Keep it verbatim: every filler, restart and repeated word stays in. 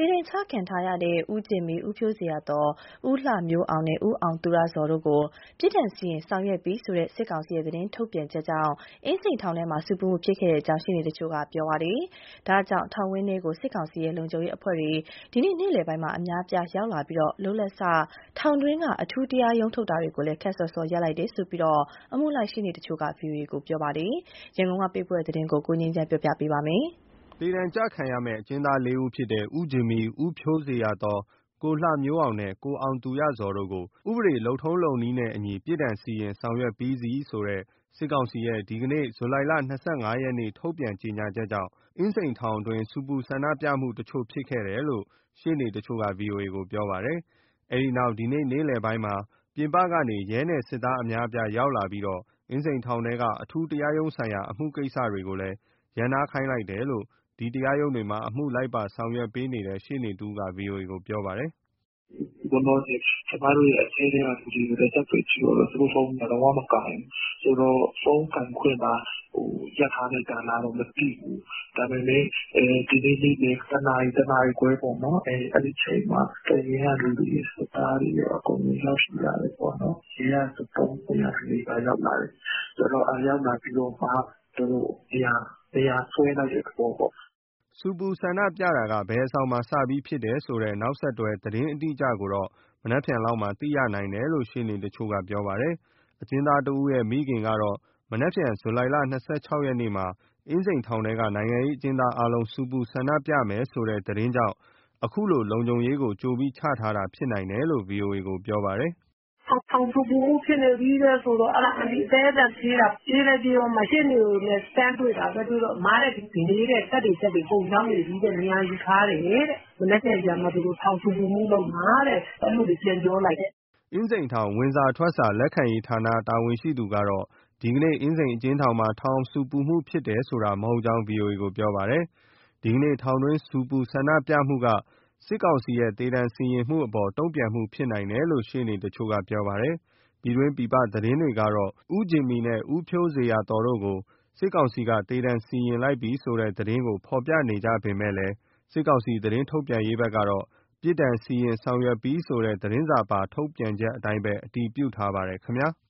တေရင်ချခံထားရတဲ့ဦးကျင်မီဦးဖြိုးဇေယျာသော်ဦးလှမျိုးအောင်နဲ့ဦးအောင်သူရဇော်တို့ကိုပြစ်ဒဏ်စီရင်ဆောင်ရွက်ပြီးဆိုတဲ့စစ်ကောင်စီရဲ့သတင်းထုတ်ပြန်ချက်ကြောင့်အင်းစိန်ထောင်ထဲမှာဆူပူမှုဖြစ်ခဲ့တဲ့အကြောင်းရှင်းနေတချို့ကပြောပါတယ်။ဒါကြောင့်ထောင်ဝင်းထဲကိုစစ်ကောင်စီရဲ့လုံခြုံရေးအဖွဲ့တွေဒီနေ့နေ့လယ်ပိုင်းမှာအများပြားရောက်လာပြီးတော့လုံလက်စထောင်တွင်းကအထူးတရားရုံးထုတ်တာတွေကိုလည်းခက်ဆော့ဆော့ရပ်လိုက်တယ်ဆိုပြီးတော့အမှုလိုက်ရှင်းနေတချို့က ဗွီအိုအေကိုပြောပါတယ်။ရန်ကုန်ကပေးပို့တဲ့သတင်းကိုကိုငင်းချမ်းပြောပြပေးပါမယ်။သေဒဏ်ကျခံရမယ့်အကျဉ်းသားလေးဦးဖြစ်တဲ့ဦးဂျင်မီ၊ဦးဖြိုးဇေယျာသော်၊ကိုလှမျိုးအောင်နဲ့ကိုအောင်သူရဇော်တို့ကိုဥပဒေလုပ်ထုံးလုပ်နည်းနဲ့အညီပြစ်ဒဏ်စီရင်ဆောင်ရွက်ပြီးစီးဆိုတဲ့စစ်ကောင်စီရဲ့ဒီနေ့ဇူလိုင်လ ၂၅ ရက်နေ့ထုတ်ပြန်ကြေညာချက်ကြောင့်အင်းစိန်ထောင်တွင်းဆူပူဆန္ဒပြမှုတချို့ဖြစ်ခဲ့တယ်လို့ရှေ့နေတချို့က ဗွီအိုအေကိုပြောပါတယ်။ အဲဒီနောက်ဒီနေ့နေ့လယ်ပိုင်းမှာပြင်ပကနေရဲနဲ့စစ်သားအများအပြားရောက်လာပြီးတော့အင်းစိန်ထောင်ထဲကအထူးတရားရုံးဆိုင်ရာအမှုကိစ္စတွေကိုလည်းရပ်နားခိုင်းလိုက်တယ်လို့ဒီတရားရုံးတွေမှာအမှုလိုက်ပါဆောင်ရွက်ပေးနေတဲ့ရှေ့နေတဦးက ဗွီအိုအေကိုပြောပါတယ်။ "လောလောဆယ်ကျမတို့ရဲ့အထဲထဲကလူတွေကိုလည်းဆက်သွယ်ကြည့်တော့သူတို့ဖုန်းကလုံးဝမကိုင်ဘူးဆိုတော့ဖုန်းကိုင်ခွင့်ပါရပ်ထားလိုက်တာလားတော့မသိဘူး။ဒါပေမဲ့ဒီနေ့နေ့လယ်တနာရီတနာရီခွဲပေါ့နော်။အဲဒီအချိန်မှာတပ်ရင်းကလူတွေစစ်သားတွေရောအကုန်လုံးရောက်ရှိလာတယ်ပေါ့နော်။ရဲကသုံးပွင့်ကလေးပါရောက်လာတယ်။ဆိုတော့ရောက်လာပြီးတော့မှသူတို့နေရာနေရာဆွဲလိုက်တဲ့သဘောပေါ့။ " ဆူပူဆန္ဒပြတာကဘယ်အဆောင်မှာစပြီးဖြစ်တယ်ဆိုတဲ့နောက်ဆက်တွဲသတင်းအတိအကျကိုတော့မနက်ဖြန်လောက်မှာသိရနိုင်တယ်လို့ရှေ့နေတချို့ကပြောပါတယ်။ အကျဉ်းသားတဦးရဲ့မိခင်ကတော့မနက်ဖြန်ဇူလိုင်လ ၂၆ ရက်နေ့မှာအင်းစိန်ထောင်ထဲကနိုင်ငံရေးအကျဉ်းသားအားလုံးဆူပူဆန္ဒပြမယ်ဆိုတဲ့သတင်းကြောင့်အခုလိုလုံခြုံရေးကိုကြိုပြီးချထားတာဖြစ်နိုင်တယ်လို့ ဗွီအိုအေကိုပြောပါတယ်။ "ထောင်ဆူပူမှုဖြစ်နေပြီတဲ့ဆိုတော့အဲဒါအန်တီအသည်းအသန်ပြေးတာပြေးလည်းပြေးတော့မှရှေ့နေကိုလည်းတန်းတွေ့တာပဲတွေ့တော့အမတဲ့ဒီနေ့တဲ့တပ်တွေချက်တွေပုံရောက်နေပြီတဲ့နေရာယူထားတယ်တဲ့မနက်ဖြန်ကျမှသူတို့ထောင်ဆူပူမှုလုပ်မှာတဲ့အဲလိုတွေပြန်ပြောလိုက်တယ်။ " အင်းစိန်ထောင်ဝင်စာထွက်စာလက်ခံရေးဌာနတာဝန်ရှိသူကတော့ဒီနေ့အင်းစိန်အကျဉ်းထောင်မှာထောင်ဆူပူမှုဖြစ်တယ်ဆိုတာမဟုတ်ကြောင်း ဗွီအိုအေကိုပြောပါတယ်။ ဒီနေ့ထောင်တွင်းဆူပူဆန္ဒပြမှုကစစ်ကောင်စီရဲ့သေဒဏ်စီရင်မှုအပေါ်တုံ့ပြန်မှုဖြစ်နိုင်တယ်လို့ရှေ့နေတချို့ကပြောပါတယ်။ ပြည်တွင်းပြည်ပသတင်းတွေကတော့ဦးဂျင်မီနဲ့ဦးဖြိုးဇေယျာသော်တို့ကိုစစ်ကောင်စီကသေဒဏ်စီရင်လိုက်ပြီဆိုတဲ့သတင်းကိုဖော်ပြနေကြပေမဲ့စစ်ကောင်စီသတင်းထုတ်ပြန်ရေးဘက်ကတော့ပြစ်ဒဏ်စီရင်ဆောင်ရွက်ပြီးဆိုတဲ့သတင်းစာပါထုတ်ပြန်ချက်အတိုင်းပဲအတည်ပြုထားပါတယ်ခင်ဗျာ။